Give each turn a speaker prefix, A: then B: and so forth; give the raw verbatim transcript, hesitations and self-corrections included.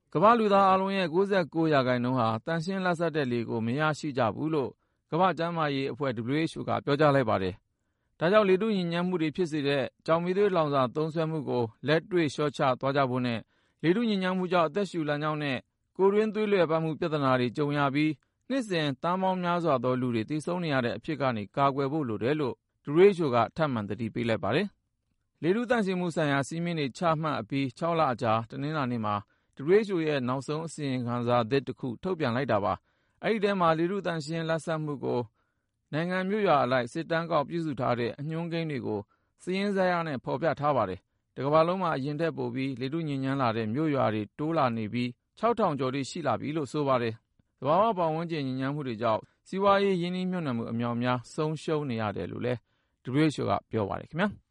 A: ကမ္ဘာလူသားအလုံးရဲ့ ၉၉ ရာခိုင်နှုန်းဟာတန့်ရှင်းလတ်ဆက်တဲ့လေကိုမရရှိကြဘူးလို့ကမ္ဘာ့ကျန်းမာရေးအဖွဲ့ ဒဘလျူ အိုက်ချ်အို ကပြောကြားလိုက်ပါတယ်။ဒါကြောင့်လေထုညစ်ညမ်းမှုတွေဖြစ်စေတဲ့ကျောက်မီးသွေးလောင်စာသုံးစွဲမှုကိုလက်တွေ့လျှော့ချသွားကြဖို့နဲ့လေထုညစ်ညမ်းမှုကြောင့်အသက်ရှူလမ်းကြောင်းနဲ့ကိုယ်တွင်းသွေးလည်ပတ်မှုပြဿနာတွေကြုံရပြီးနှစ်စဉ်သန်းပေါင်းများစွာသောလူတွေသေဆုံးနေရတဲ့အဖြစ်ကနေကာကွယ်ဖို့လိုတယ်လို့ ဒဘလျူ အိုက်ချ်အို ကထပ်မံသတိပေးလိုက်ပါတယ်။လေထုသန့်ရှင်းမှုဆိုင်ရာစည်းမျဉ်းတွေချမှတ်အပြီးခြောက်လအကြာတနင်္လာနေ့မှာ ဒဘလျူ အိုက်ချ်အို ရဲ့နောက်ဆုံးအစီရင်ခံစာသစ်တစ်ခုထုတ်ပြန်လိုက်တာပါ။အဲဒီထဲမှာလေထုသန့်ရှင်းလတ်ဆက်မှုကိုနိုင်ငံမြို့ရွာအလိုက်စစ်တမ်းကောက်ပြုစုထားတဲ့အညွှန်းကိန်းတွေကိုစာရင်းဇယားနဲ့ဖော်ပြထားပါတယ်။တစ်ကမ္ဘာလုံးမှာအရင်ထက်ပိုပြီးလေထုညစ်ညမ်းလာတဲ့မြို့ရွာတွေတိုးလာနေပြီးခြောက်ထောင်ကျော်ထိရှိလာပြီလို့ဆိုပါတယ်။သဘာဝပတ်ဝန်းကျင်ညစ်ညမ်းမှုတွေကြောင့်စီးပွားရေးရင်းနှီးမြှုပ်နှံမှုအမြောက်အများဆုံးရှုံးနေရတယ်လို့လည်း ဒဘလျူ အိုက်ချ်အို ကပြောပါတယ်ခင်ဗျာ။